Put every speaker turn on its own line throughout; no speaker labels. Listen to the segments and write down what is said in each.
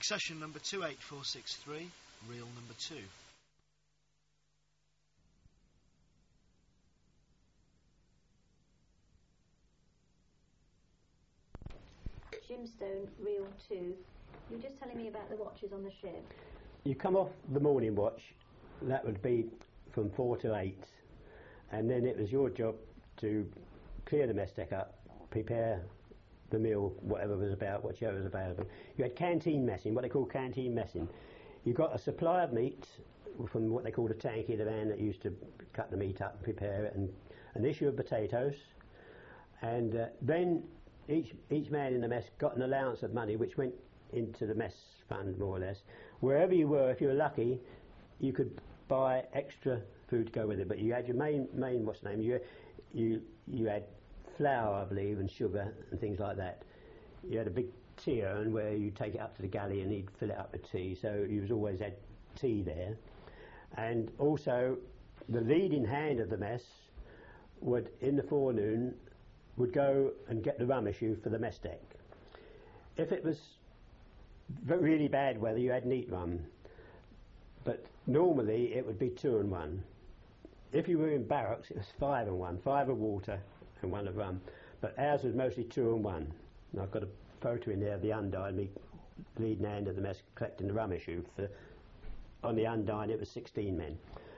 Accession number 28463, reel number 2.
Jim Stone, reel 2. You were just telling me about the watches on the ship.
You come off the morning watch, that would be from 4 to 8, and then it was your job to clear the mess deck up, prepare the meal, whatever was available. You had canteen messing, what they call canteen messing. You got a supply of meat from what they called a tanky, the man that used to cut the meat up and prepare it, and an issue of potatoes, and then each man in the mess got an allowance of money which went into the mess fund, more or less. Wherever you were, if you were lucky, you could buy extra food to go with it, but you had your main what's the name, you had flour, I believe, and sugar and things like that. You had a big tea urn where you take it up to the galley and he'd fill it up with tea, so you always had tea there. And also the leading hand of the mess would, in the forenoon, would go and get the rum issue for the mess deck. If it was really bad weather, you had neat rum, but normally it would be 2 and 1. If you were in barracks, it was 5 and 1, 5 of water and 1 of rum, but ours was mostly 2 and 1. And I've got a photo in there of the Undine, me leading hand of the mess collecting the rum issue. On the Undine it was 16 men.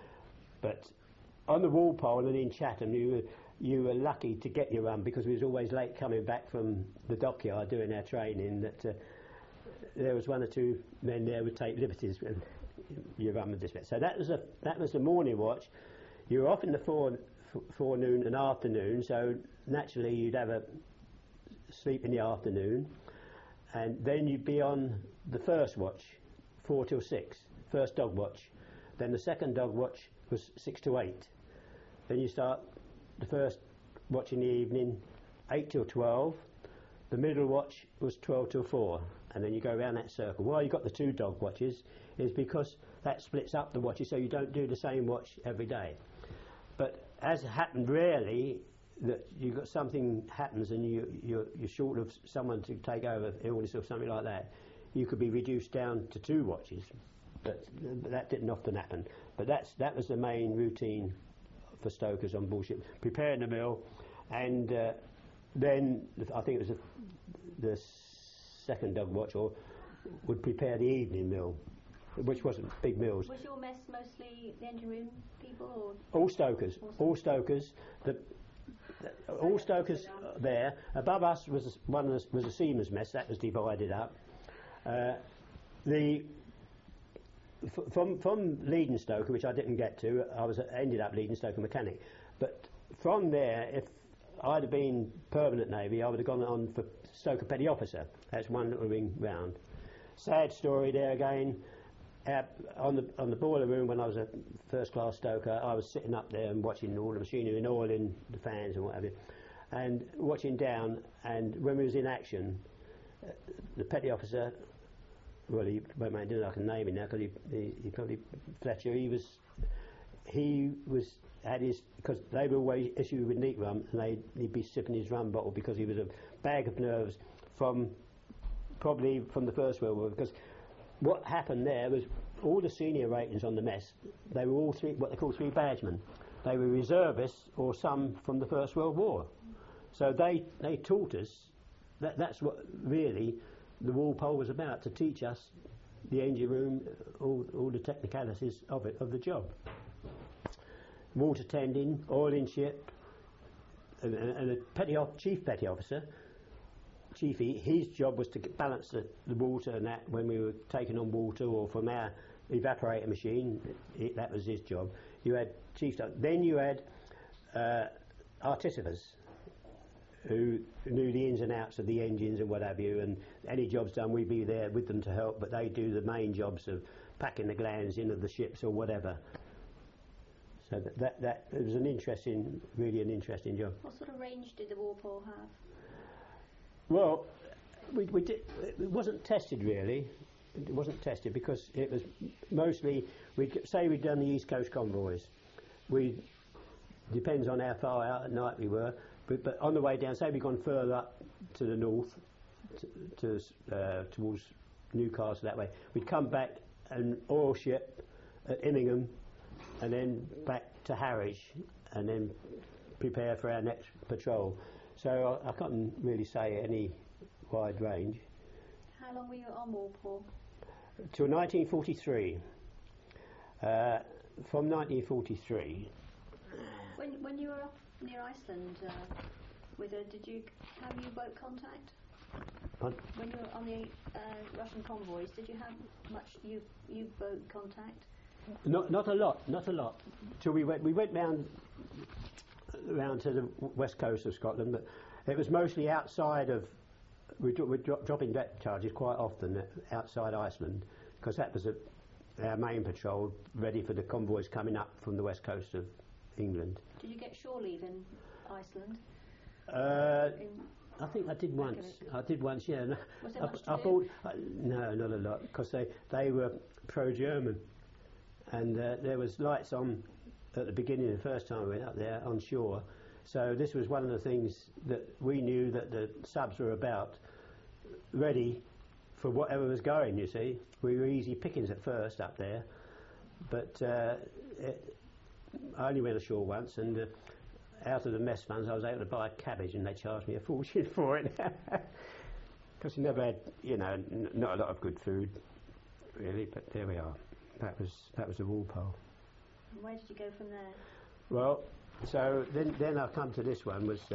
But on the Walpole and in Chatham you were lucky to get your rum, because we was always late coming back from the dockyard doing our training, that there was 1 or 2 men there would take liberties with your rum and dispatch. So that was the morning watch. You were off in the forenoon and afternoon, so naturally you'd have a sleep in the afternoon, and then you'd be on the first watch, 4 till 6, first dog watch. Then the second dog watch was 6 to 8. Then you start the first watch in the evening, 8 till 12. The middle watch was 12 till 4, and then you go around that circle. Why you got the 2 dog watches is because that splits up the watches, so you don't do the same watch every day. But as it happened rarely, that you got something happens and you're short of someone to take over, illness or something like that, you could be reduced down to 2 watches. But that didn't often happen. But that was the main routine for stokers on board ship, preparing the meal, and then I think it was the second dog watch would prepare the evening meal, which wasn't big meals.
Was your mess mostly the engine room people, or
all stokers? All stokers. All stokers there. Above us was a seaman's mess that was divided up. From leading stoker, which I didn't get to, I ended up leading stoker mechanic. But from there, if I'd have been permanent navy, I would have gone on for stoker petty officer. That's one little ring round. Sad story there again. On the boiler room, when I was a first class stoker, I was sitting up there and watching all the machinery and oiling the fans and what have you, and watching down. And when we was in action, the petty officer, well, he won't mind doing, I can name him now because he probably Fletcher. Because they were always issued with neat rum, and he'd be sipping his rum bottle because he was a bag of nerves probably from the First World War. Because what happened there was all the senior ratings on the mess, they were all what they call 3 badgemen. They were reservists or some from the First World War. So they taught us, that's what really the Walpole was about, to teach us the engine room, all the technicalities of the job. Water tending, oiling ship, and the chief petty officer, Chiefy, his job was to balance the water and that when we were taking on water or from our evaporator machine. That was his job. You had chief, then you had artificers who knew the ins and outs of the engines and what have you, and any jobs done we'd be there with them to help, but they do the main jobs of packing the glands into the ships or whatever. So that it was really an interesting job.
What sort of range did the Walpole have?
Well, we did, it wasn't tested really. It wasn't tested because it was mostly, we'd done the East Coast convoys. Depends on how far out at night we were, but on the way down, say we'd gone further up to the north, towards Newcastle that way. We'd come back an oil ship at Immingham, and then back to Harwich, and then prepare for our next patrol. So I can't really say any wide range.
How long were you on Walpole?
Till 1943. From 1943.
When you were off near Iceland, did you have U-boat contact? When you were on the Russian convoys, did you have much U-boat contact?
Not a lot. Till we went round to the west coast of Scotland, but it was mostly outside of. We're dropping depth charges quite often outside Iceland, because that was our main patrol, ready for the convoys coming up from the west coast of England.
Did you get shore leave in Iceland?
I think I did once. Yeah.
Was there much to
I
do?
thought no, not a lot, because they were pro-German, and there was lights on at the beginning the first time we went up there on shore. So this was one of the things that we knew that the subs were about, ready for whatever was going, you see. We were easy pickings at first up there, but I only went ashore once, and out of the mess funds I was able to buy a cabbage, and they charged me a fortune for it, because you never had, not a lot of good food, really, but there we are. That was the Walpole.
And where did you go from there?
Well, so then I come to this one was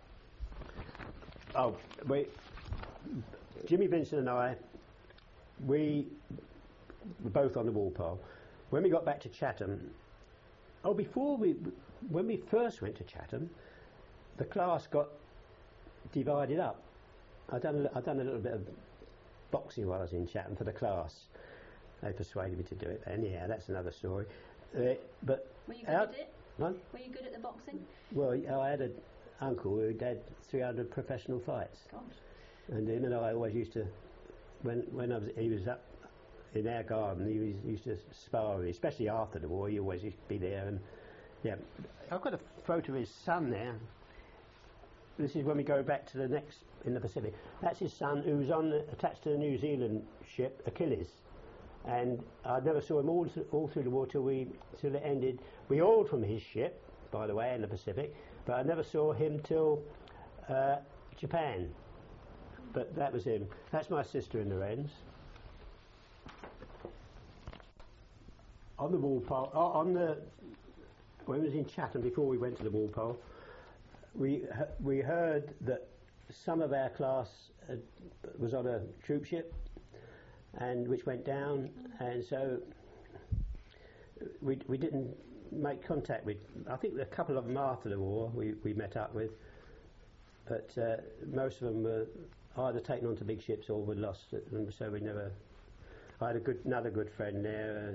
Jimmy Vincent and I, we were both on the Walpole. When we got back to Chatham, when we first went to Chatham, the class got divided up. I'd done a little bit of boxing while I was in Chatham for the class. They persuaded me to do it. Anyhow, that's another story. But
were you good at it?
What?
Were you good at the boxing?
Well, I had an uncle who had 300 professional fights.
Gosh.
And him and I always used to, when he was up in our garden, he used to spar with me, especially after the war. He always used to be there. And yeah, I've got a photo of his son there. This is when we go back to the next in the Pacific. That's his son, who was attached to the New Zealand ship Achilles. And I never saw him all through the war till it ended. We hauled from his ship, by the way, in the Pacific, but I never saw him till Japan. But that was him. That's my sister in the Wrens. On the Walpole, when we was in Chatham before we went to the Walpole, we heard that some of our class was on a troop ship, and which went down, and so we didn't make contact with. I think a couple of them after the war we met up with, but most of them were either taken onto big ships or were lost, and so we never. I had another good friend there.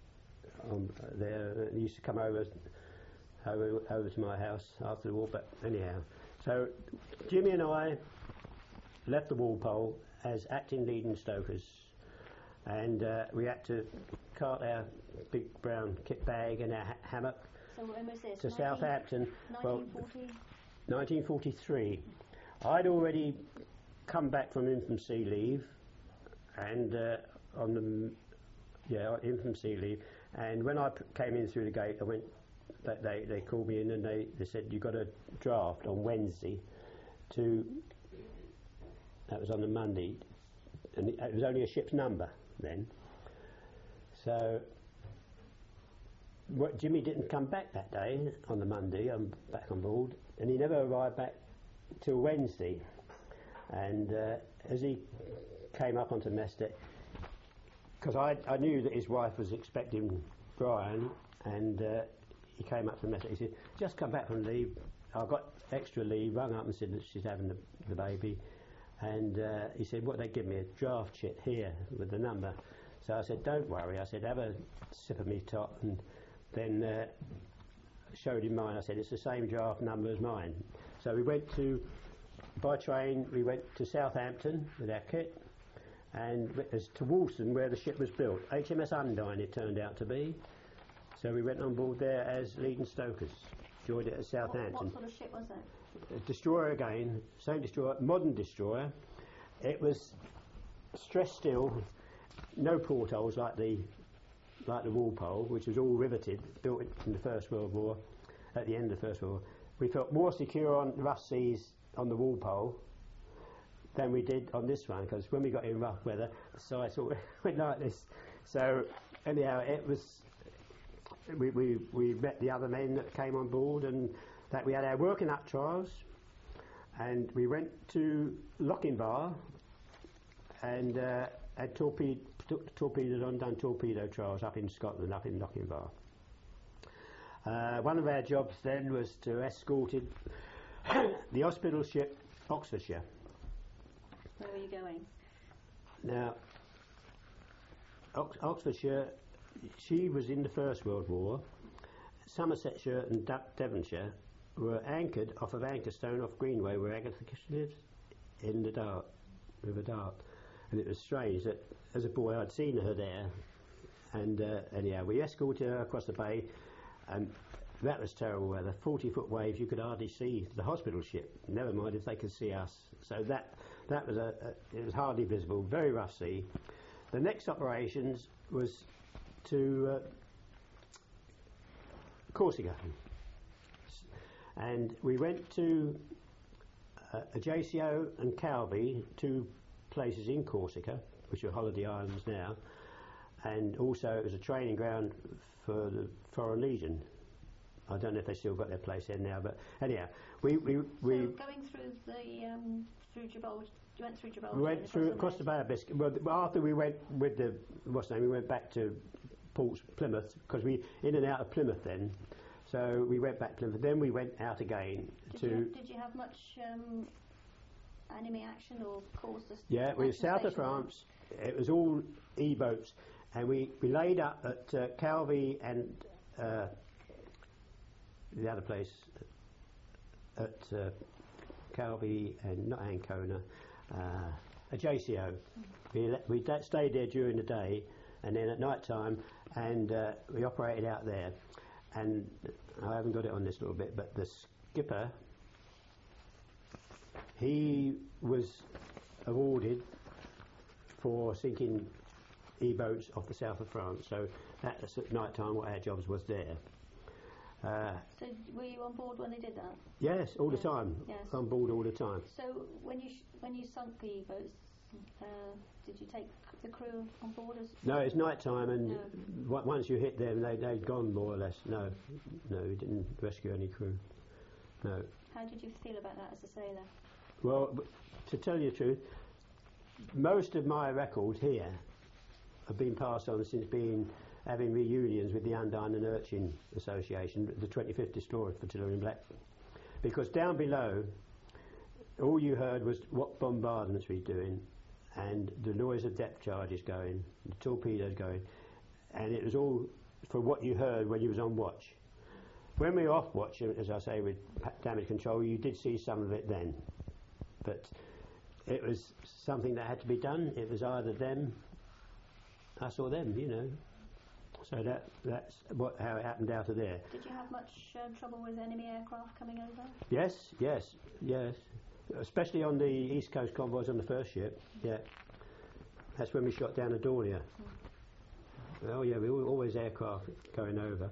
He used to come over to my house after the war, but anyhow. So Jimmy and I left the Walpole as acting leading stokers, and we had to cart our big brown kit bag and our hammock
So when was this?
to Southampton.
1940?
1943. I'd already come back from infancy leave, and infancy leave. And when I came in through the gate, I went. They called me in and they said you got a draft on Wednesday. That was on the Monday, and it was only a ship's number then. So Jimmy didn't come back that day on the Monday. I'm back on board, and he never arrived back till Wednesday. And as he came up onto mess deck, because I knew that his wife was expecting Brian, and he came up to mess deck. He said, "Just come back from leave. I've got extra leave." Rung up and said that she's having the baby, and he said, "What they give me a draft sheet here with the number." So I said, "Don't worry." I said, "Have a sip of me tot," and then showed him mine. I said, "It's the same draft number as mine." So we went by train. We went to Southampton with our kit, and to Woolston, where the ship was built. HMS Undine it turned out to be. So we went on board there as leading stokers. Joined it at Southampton.
What sort of ship was that?
A destroyer again, same destroyer, modern destroyer. It was stressed steel, no portholes like the Walpole, which was all riveted, built in the First World War, at the end of the First World War. We felt more secure on rough seas on the Walpole than we did on this one, because when we got in rough weather, the sides all went like this. So anyhow, it was. We met the other men that came on board, and that we had our working up trials, and we went to Lochinvar and had torpedoed on, done torpedo trials up in Scotland, up in Lochinvar. One of our jobs then was to escort the hospital ship Oxfordshire.
Where were you going?
Now, Oxfordshire, she was in the First World War. Somersetshire and Devonshire were anchored off of Anchorstone, off Greenway, where Agatha Christie lives, in the Dart, River Dart. And it was strange that, as a boy, I'd seen her there. And anyhow, we escorted her across the bay, and that was terrible weather. 40-foot waves, you could hardly see the hospital ship. Never mind if they could see us. So that was it was hardly visible. Very rough sea. The next operations was to Corsica, and we went to Ajaccio and Calvi, two places in Corsica, which are holiday islands now, and also it was a training ground for the Foreign Legion. I don't know if they still got their place there now, but anyhow, we
So going through the through Gibraltar, you went through Gibraltar.
We went through across the Bay of Biscay. Well, after we went with the we went back to Plymouth, because we in and out of Plymouth then. So we went back to Plymouth. Then we went out again
Did you have much enemy action or cause this?
Yeah, we were south of France. It was all E-boats, and we laid up at Calvi and the other place at Calvi and not Ancona, Ajaccio. We stayed there during the day, and then at night time, and we operated out there. And I haven't got it on this little bit, but the skipper, he was awarded for sinking E-boats off the south of France. So that's at night time what our jobs was there.
So were you on board when they did that?
Yes, all the time.
Yes.
On board all the time.
So when you sunk the E-boats, did you take the crew on board as?
No, it's night time, and once you hit them, they'd gone more or less. No, we didn't rescue any crew. No.
How did you feel about that as a sailor?
Well, to tell you the truth, most of my records here have been passed on since having reunions with the Undine and Urchin Association, the 25th Destroyer Flotilla in Blackpool. Because down below, all you heard was what bombardments we were doing, and the noise of depth charges going, the torpedoes going, and it was all for what you heard when you was on watch. When we were off watch, as I say, with damage control, you did see some of it then, but it was something that had to be done. It was either them, us or them, you know. So that's how it happened out of there.
Did you have much trouble with enemy aircraft coming over?
Yes. Especially on the East Coast convoys on the first ship, yeah. That's when we shot down Adornia. Oh yeah, we were always aircraft going over.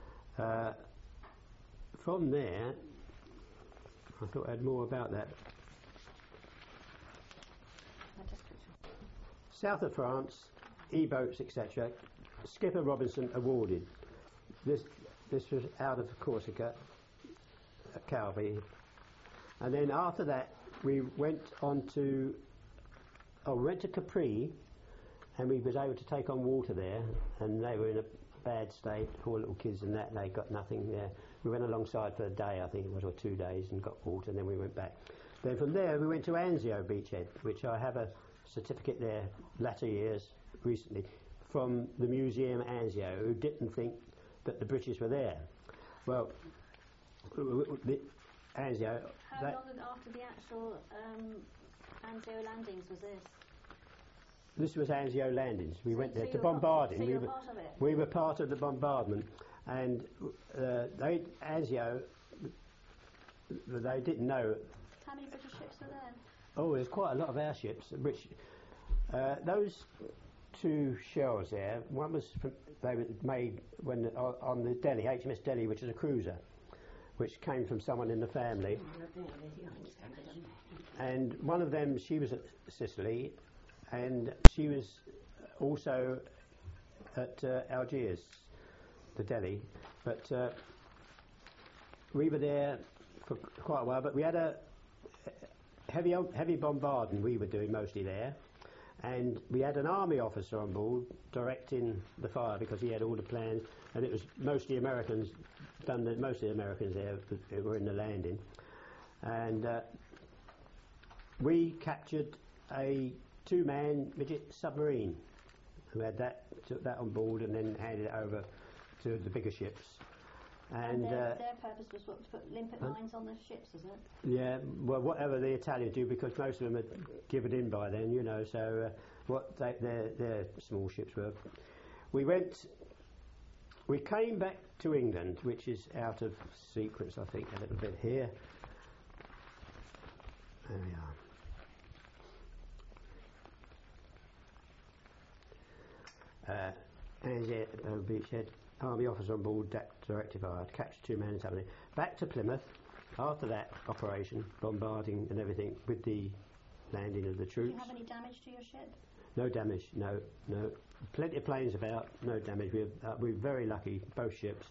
From there, I thought I had more about that. South of France, E-boats, etc. Skipper Robinson awarded. This was out of Corsica, Calvi. And then after that, we went to Capri, and we was able to take on water there, and they were in a bad state, poor little kids and that, and they got nothing there. We went alongside for a day, I think it was, or 2 days, and got water, and then we went back. Then from there, we went to Anzio Beachhead, which I have a certificate there, latter years, recently, from the Museum Anzio, who didn't think that the British were there. Well, the Anzio...
How long after the actual Anzio landings was this?
This was Anzio landings. We went there to bombarding.
So you were part of it?
We were part of the bombardment. And Anzio, they didn't know...
How many British ships were there?
Oh, there's quite a lot of our ships, which Those two shells there, one was they were made when on the Delhi, HMS Delhi, which is a cruiser, which came from someone in the family. And one of them, she was at Sicily, and she was also at Algiers, the Delhi. But we were there for quite a while, but we had a heavy bombarding we were doing mostly there, and we had an army officer on board directing the fire because he had all the plans, and it was mostly Americans, mostly Americans there who were in the landing. And we captured a 2-man midget submarine who had took that on board and then handed it over to the bigger ships.
And their purpose was what, to put limpet mines on the ships, isn't it?
Yeah, well, whatever the Italians do, because most of them had given in by then, you know, so what their small ships were. We came back to England, which is out of sequence, I think, a little bit here. There we are. Anzac Beachhead, Army officer on board, directive I had catch 2 men and something. Back to Plymouth. After that operation, bombarding and everything with the landing of the troops.
Did you have any damage to your ship?
No damage, no. Plenty of planes about, no damage. We're very lucky, both ships.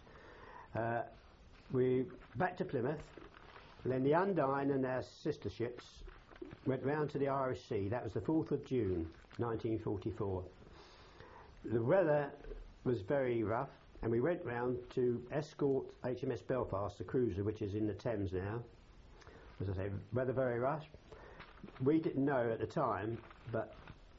We back to Plymouth, and then the Undine and our sister ships went round to the Irish Sea. That was the 4th of June, 1944. The weather was very rough, and we went round to escort HMS Belfast, the cruiser, which is in the Thames now. As I say, weather very rough. We didn't know at the time, but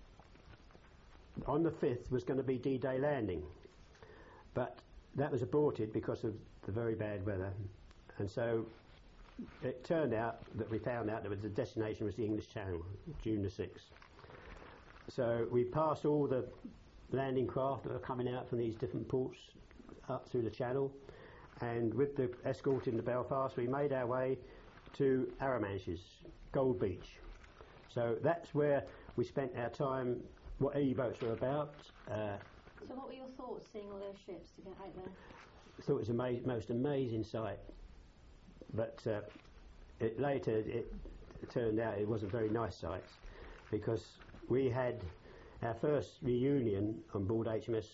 on the 5th was going to be D-Day landing. But that was aborted because of the very bad weather. And so it turned out that we found out that the destination was the English Channel, June the 6th. So we passed all the landing craft that were coming out from these different ports up through the channel, and with the escort into Belfast we made our way to Arromanches, Gold Beach. So that's where we spent our time, what E-boats were about.
So what were your thoughts seeing all those ships to get out there?
I thought it was the most amazing sight, but later it turned out it wasn't a very nice sight, because we had our first reunion on board HMS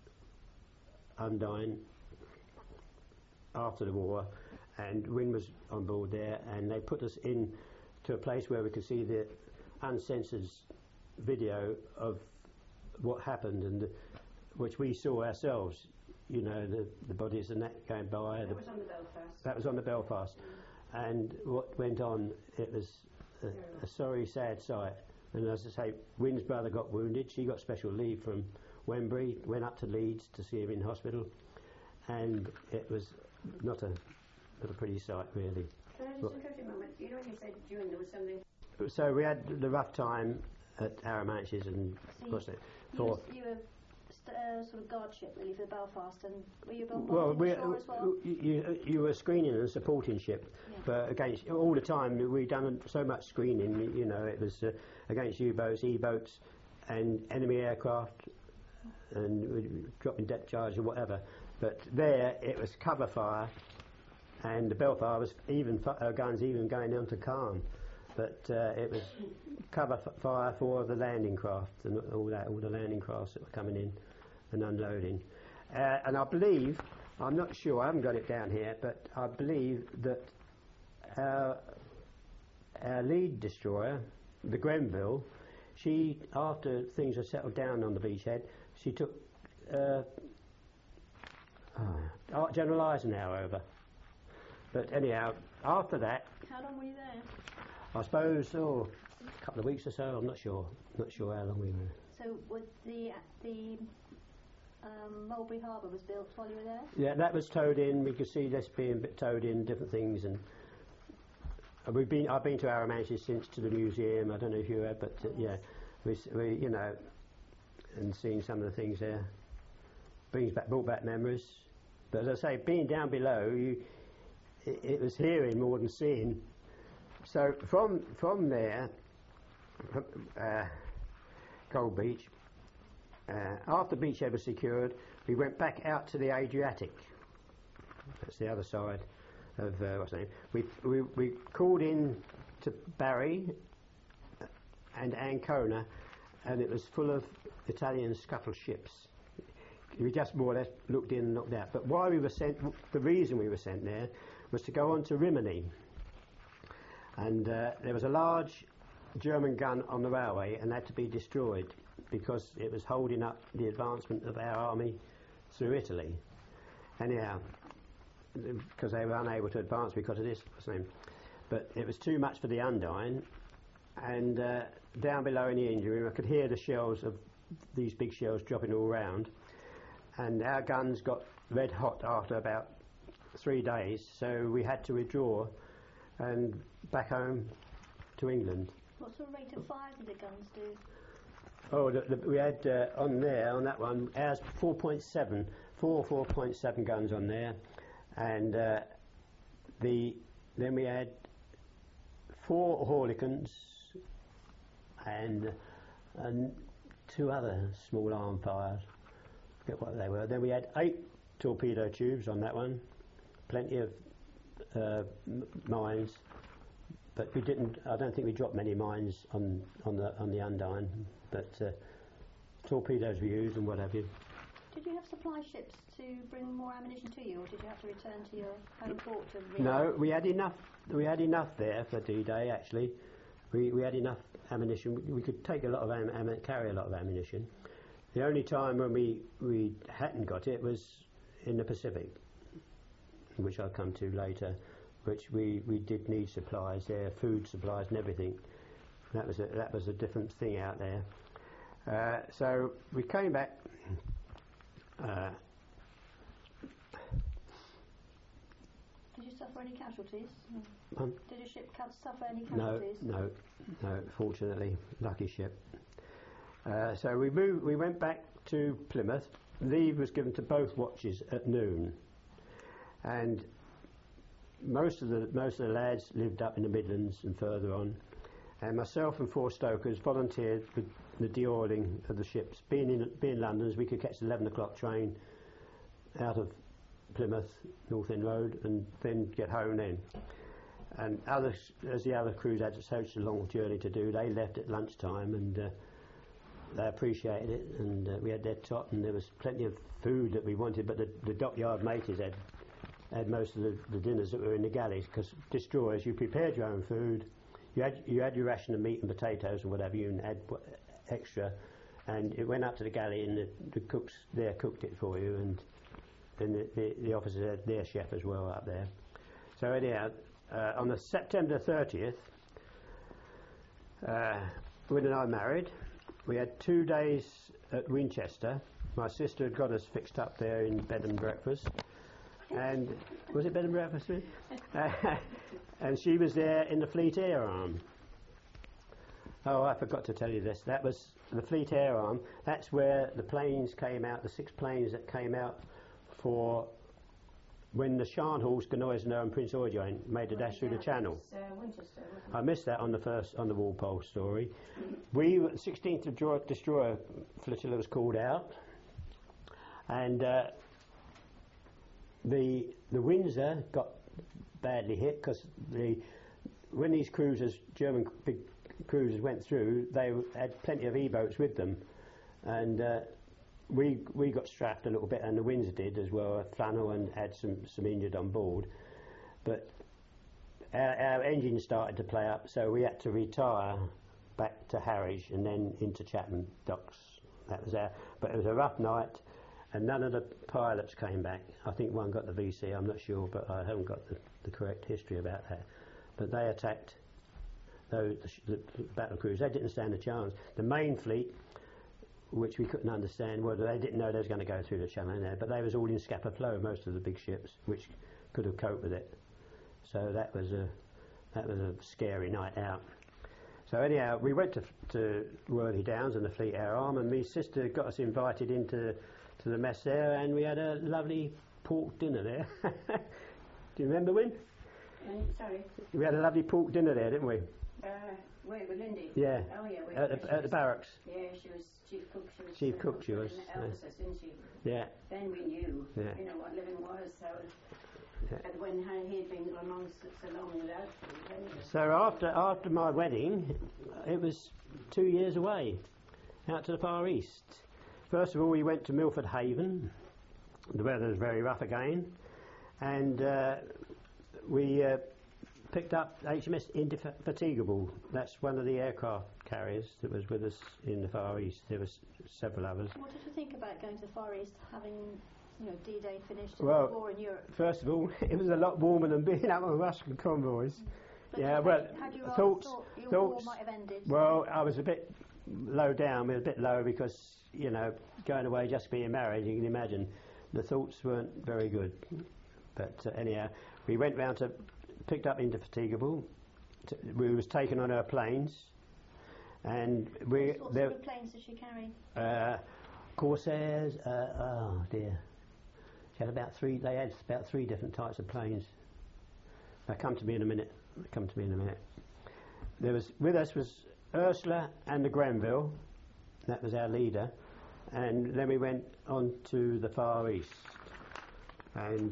Undine after the war, and Wynne was on board there, and they put us in to a place where we could see the uncensored video of what happened, and which we saw ourselves, you know, the bodies and that going by.
That was on the Belfast.
That was on the Belfast. And what went on, it was a sorry, sad sight. And as I say, Wynne's brother got wounded. She got special leave from Wembury, went up to Leeds to see him in hospital, and it was not a pretty sight, really.
Can I just interrupt you a moment? You know when you said June there was something...
So we had the rough time at Arromanches, and
So
what's it?
you were sort of guardship really for the Belfast, and were you bombarding shore as well?
You were screening and supporting ship,
Yeah.
but against all the time we'd done so much screening. You know, it was against U-boats, E-boats, and enemy aircraft, and dropping depth charge or whatever. But there it was cover fire, and the Belfast was even guns even going down to Calm. But it was cover fire for the landing craft and all the landing crafts that were coming in and unloading. And I believe, I'm not sure, I haven't got it down here, but I believe that our lead destroyer, the Grenville, she, after things were settled down on the beachhead, she took General Eisenhower over. But anyhow, after that...
How long were you there?
I suppose, a couple of weeks or so, I'm not sure. Not sure how long we were.
So was the Mulberry Harbour was built while you were there?
Yeah, that was towed in. We could see this being towed in, different things, and I've been to Arromanches since, to the museum. I don't know if you have, but yeah, we you know, and seeing some of the things there brought back memories. But as I say, being down below, it was hearing more than seeing. So from there, Gold Beach. After Beachhead was secured, we went back out to the Adriatic. That's the other side of what's the name. We called in to Barry and Ancona, and it was full of Italian scuttle ships. We just more or less looked in and looked out. But why we were sent, the reason we were sent there was to go on to Rimini. And there was a large German gun on the railway and had to be destroyed because it was holding up the advancement of our army through Italy. Anyhow, because they were unable to advance because of this. But it was too much for the Undine, and down below in the engine room I could hear the shells of these big shells dropping all round, and our guns got red hot after about 3 days, so we had to withdraw and back home to England.
What sort of rate of fire did the guns do?
Oh, we had on that one, ours 4.7 guns on there, and then we had 4 Horlicans and 2 other small arm fires. I forget what they were. Then we had 8 torpedo tubes on that one, plenty of mines, but we didn't. I don't think we dropped many mines on the Undine, but torpedoes we used and what have you.
Did you have supply ships to bring more ammunition to you, or did you have to return to your home port to Rio?
No, we had enough. We had enough there for D-Day. Actually, we had enough ammunition. We could take a lot of carry a lot of ammunition. The only time when we hadn't got it was in the Pacific, which I'll come to later. Which we did need supplies there, food supplies and everything. That was a different thing out there. So we came back.
Did you suffer any casualties? Did your ship suffer any casualties?
No, fortunately, lucky ship. So we went back to Plymouth. Leave was given to both watches at noon, and most of the lads lived up in the Midlands and further on, and myself and 4 stokers volunteered for the de-oiling of the ships. Being Londoners, we could catch the 11 o'clock train out of Plymouth, North End Road, and then get home then. And as the other crews had such a long journey to do, they left at lunchtime, and they appreciated it, and we had their tot, and there was plenty of food that we wanted, but the dockyard maters had most of the dinners that were in the galleys, because destroyers, you prepared your own food, you had your ration of meat and potatoes and whatever, you had extra, and it went up to the galley, and the cooks there cooked it for you, and then the officers had their chef as well up there. So anyhow, on the September 30th, Win and I married. We had 2 days at Winchester. My sister had got us fixed up there in bed and breakfast. And was it bed and breakfast? And she was there in the Fleet Air Arm. Oh, I forgot to tell you this. That was the Fleet Air Arm. That's where the planes came out, the 6 planes that came out for when the Scharnhorst, Genoese and Prince Eugen made a dash through the Channel.
Winchester, wasn't it?
I missed that on the Walpole story. We, 16th Destroyer Flotilla was called out, and the Windsor got badly hit because when these cruisers, German big cruisers, went through, they had plenty of E-boats with them, and we got strapped a little bit, and the Windsor did as well, flannel, and had some injured on board. But our engine started to play up, so we had to retire back to Harwich and then into Chapman Docks. That was but it was a rough night, and none of the pilots came back. I think one got the VC, I'm not sure, but I haven't got the correct history about that. But they attacked the battle cruisers. They didn't stand a chance. The main fleet, which we couldn't understand, well, they didn't know they was going to go through the Channel there, but they was all in scupper flow, most of the big ships, which could have coped with it. So that was a scary night out. So anyhow, we went to Worthy Downs and the Fleet Air Arm, and my sister got us invited into the mess there, and we had a lovely pork dinner there. Do you remember, Win?
Sorry.
We had a lovely pork dinner there, didn't we?
Wait, with Lindy?
Yeah.
Oh, yeah.
At the barracks.
Yeah, she was chief cook.
Chief cook, she was.
Elvis, didn't she?
Yeah.
Then we knew,
yeah.
you know, what living was. So,
yeah.
and when he'd been going on so long without food, anyway.
So after my wedding, it was 2 years away, out to the Far East. First of all, we went to Milford Haven. The weather was very rough again, and we picked up HMS Indefatigable. That's one of the aircraft carriers that was with us in the Far East. There was several others.
What did you think about going to the Far East, having, you know, D-Day finished and
well,
the war in Europe?
First of all, it was a lot warmer than being up on Russian convoys.
But
yeah,
had you thought your war might have ended?
Well, I was a bit low down. We were a bit low because, you know, going away just being married, you can imagine, the thoughts weren't very good. But anyhow, we went round to, picked up Indefatigable. We was taken on her planes, and
what sort of planes did she carry?
Corsairs. Oh dear, she had about three. They had about 3 different types of planes. They'll come to me in a minute. There was with us was Ursula and the Grenville. That was our leader, and then we went on to the Far East, and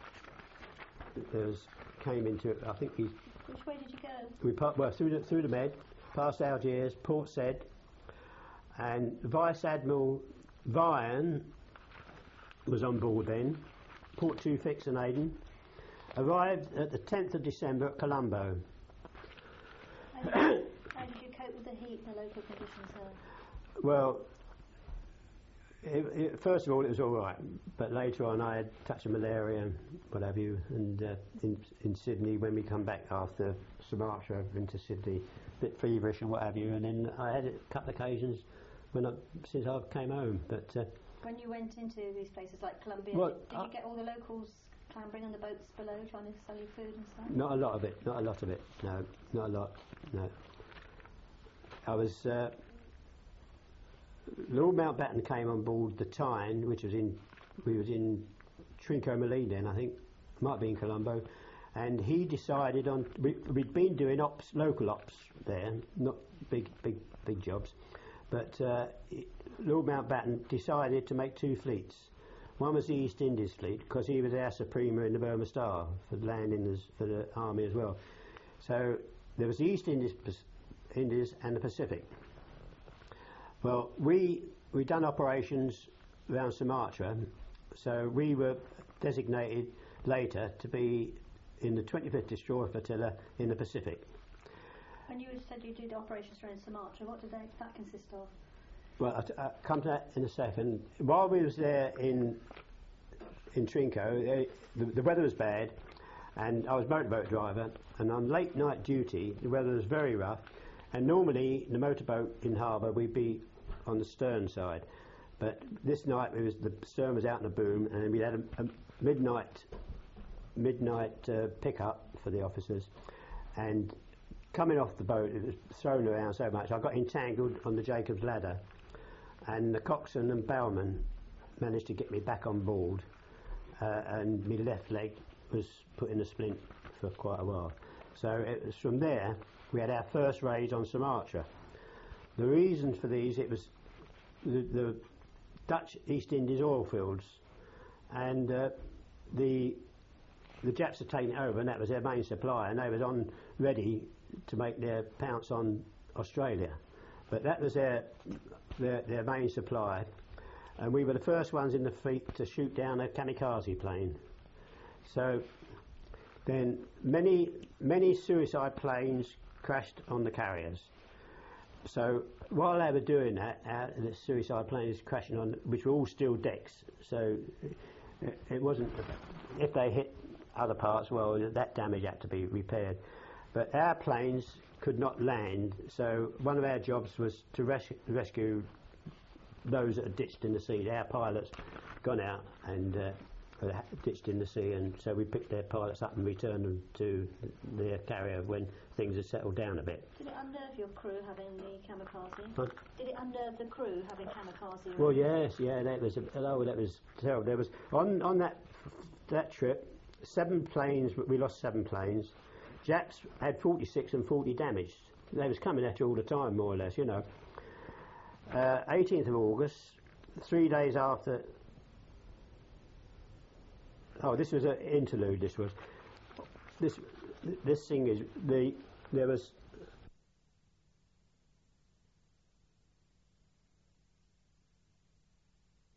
came into it. I think we.
Which way did you go?
We through the Med, past Algiers, Port Said, and Vice Admiral Vian was on board then. Port Tewfix and Aden. Arrived at the 10th of December at Colombo.
How did you cope with the heat and the local conditions there?
Well, first of all, it was all right, but later on I had touch of malaria and what have you, and in Sydney, when we come back after Sumatra into Sydney, a bit feverish and what have you, and then I had a couple of occasions since I came home. But
when you went into these places like Colombia, did you get all the locals clambering on the boats below trying to sell you food and stuff?
Not a lot of it, no, not a lot, no. I was... Lord Mountbatten came on board the Tyne, which was we was in Trincomalee then, I think, might be in Colombo, and he decided on, we'd been doing local ops there, not big jobs, but Lord Mountbatten decided to make 2 fleets. One was the East Indies fleet, because he was our Suprema in the Burma Star for the for the army as well. So there was the East Indies and the Pacific. Well, we'd done operations around Sumatra, so we were designated later to be in the 25th Destroyer Flotilla in the Pacific.
When you said you did operations around Sumatra, what did that consist of?
Well, I'll come to that in a second. While we was there in Trinco, the weather was bad, and I was motorboat driver, and on late night duty, the weather was very rough, and normally in the motorboat in harbour we'd be on the stern side, but this night the stern was out in a boom, and we had a midnight pick-up for the officers, and coming off the boat, it was thrown around so much, I got entangled on the Jacob's ladder, and the coxswain and bowman managed to get me back on board, and my left leg was put in a splint for quite a while. So it was from there we had our first raids on Sumatra. The reason for these, it was the Dutch East Indies oil fields, and the Japs had taken it over, and that was their main supply, and they was on ready to make their pounce on Australia. But that was their main supply, and we were the first ones in the fleet to shoot down a kamikaze plane. So then many suicide planes crashed on the carriers. So while they were doing that, the suicide planes crashing on, which were all steel decks, so it wasn't, if they hit other parts, well, that damage had to be repaired. But our planes could not land, so one of our jobs was to rescue those that had ditched in the sea. Our pilots gone out and ditched in the sea, and so we picked their pilots up and returned them to their carrier when things had settled down a bit.
Did it unnerve your crew having the kamikaze?
What?
Did it unnerve the crew having kamikaze?
Well, yes, yeah, that was terrible. There was on that trip 7 planes. We lost 7 planes. Japs had 46 and 40 damaged. they was coming at you all the time, more or less, you know. 18th of August, 3 days after. Oh, this was an interlude. This thing is there was